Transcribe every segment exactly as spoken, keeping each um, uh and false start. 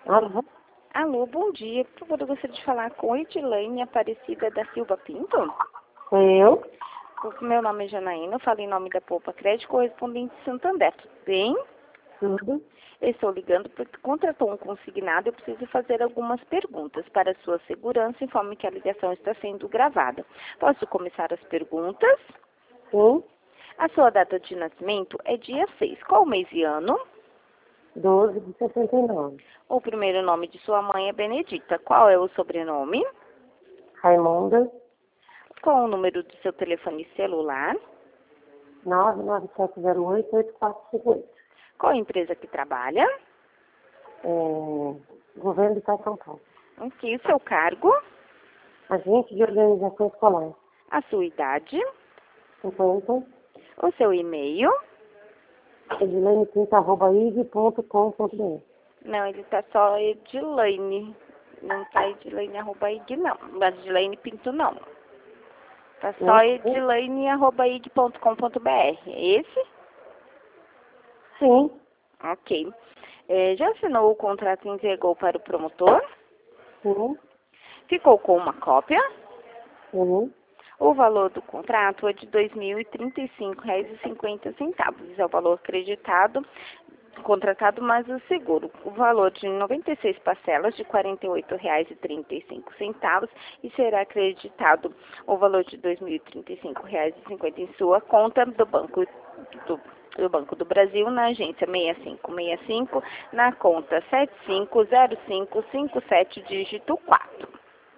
Alô? Alô, bom dia. Por favor, eu gostaria de falar com Edilene Aparecida da Silva Pinto. Sou eu? O meu nome é Janaína, eu falo em nome da Poupa Crédito, correspondente de Santander. Tudo bem? Tudo? Eu estou ligando porque contratou um consignado e eu preciso fazer algumas perguntas. Para sua segurança, informe que a ligação está sendo gravada. Posso começar as perguntas? Sim. A sua data de nascimento é dia seis. Qual mês e ano? doze de sessenta e nove. O primeiro nome de sua mãe é Benedita. Qual é o sobrenome? Raimonda, Qual o número do seu telefone celular? nove nove sete zero oito, oito quatro cinco oito. Qual a empresa que trabalha? É, Governo do Estado de São Paulo. Ok, o seu cargo? Agente de organização escolar. A sua idade? cinquenta. O seu e-mail? edilene pinto arroba i g ponto com ponto b r. Não, ele tá só Edilene. Não tá Edilene arroba ig, não. Mas Edilene Pinto, não. Tá só Não? Edilene arroba ig ponto com ponto br. É esse? Sim. Ok. É, já assinou o contrato e entregou para o promotor? Sim. Ficou com uma cópia? Sim. O valor do contrato é de dois mil e trinta e cinco reais e cinquenta centavos. É o valor acreditado, contratado mais o seguro. O valor de noventa e seis parcelas de quarenta e oito reais e trinta e cinco centavos e será acreditado o valor de dois mil e trinta e cinco reais e cinquenta em sua conta do Banco do, do Banco do Brasil, na agência seis cinco seis cinco, na conta sete cinco zero cinco cinco sete, dígito quatro.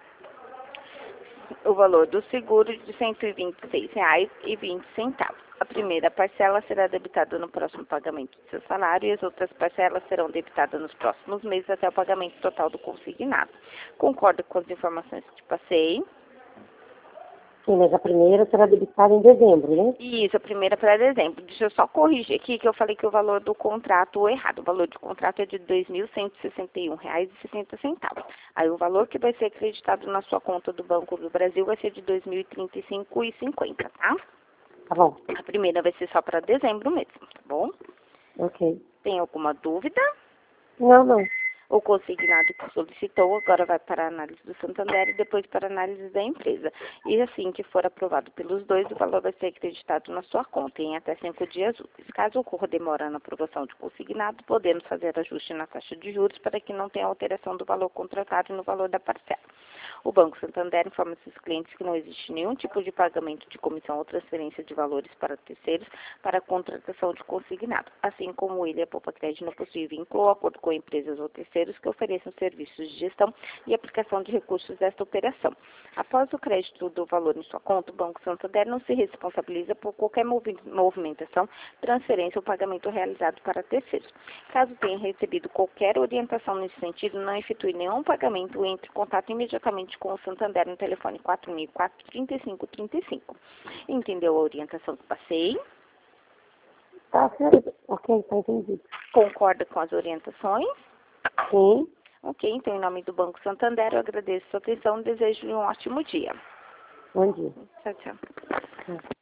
O valor do seguro de cento e vinte e seis reais e vinte centavos. A primeira parcela será debitada no próximo pagamento do seu salário e as outras parcelas serão debitadas nos próximos meses até o pagamento total do consignado. Concorda com as informações que te passei? Sim, mas a primeira será debitada em dezembro, né? Isso, a primeira para dezembro. Deixa eu só corrigir aqui que eu falei que o valor do contrato é errado. O valor do contrato é de dois mil cento e sessenta e um reais e sessenta centavos. Aí o valor que vai ser acreditado na sua conta do Banco do Brasil vai ser de dois mil e trinta e cinco reais e cinquenta centavos, tá? Tá bom. A primeira vai ser só para dezembro mesmo, tá bom? Ok. Tem alguma dúvida? Não, não. O consignado que solicitou agora vai para a análise do Santander e depois para a análise da empresa. E assim que for aprovado pelos dois, o valor vai ser acreditado na sua conta em até cinco dias úteis. Caso ocorra demora na aprovação de consignado, podemos fazer ajuste na taxa de juros para que não tenha alteração do valor contratado e no valor da parcela. O Banco Santander informa seus clientes que não existe nenhum tipo de pagamento de comissão ou transferência de valores para terceiros para a contratação de consignado, assim como ele, a Poupa Crédito, não possui vínculo ou acordo com empresas ou terceiros que ofereçam serviços de gestão e aplicação de recursos desta operação. Após o crédito do valor em sua conta, o Banco Santander não se responsabiliza por qualquer movi- movimentação, transferência ou pagamento realizado para terceiros. Caso tenha recebido qualquer orientação nesse sentido, não efetue nenhum pagamento e entre em contato imediatamente com o Santander no telefone quatro mil e quatro, trinta e cinco trinta e cinco. Entendeu a orientação que passei? Tá certo. Ok, tá entendido. Concorda com as orientações? Sim. Ok, então em nome do Banco Santander eu agradeço a sua atenção e desejo um ótimo dia. Bom dia. Tchau, tchau. Tchau.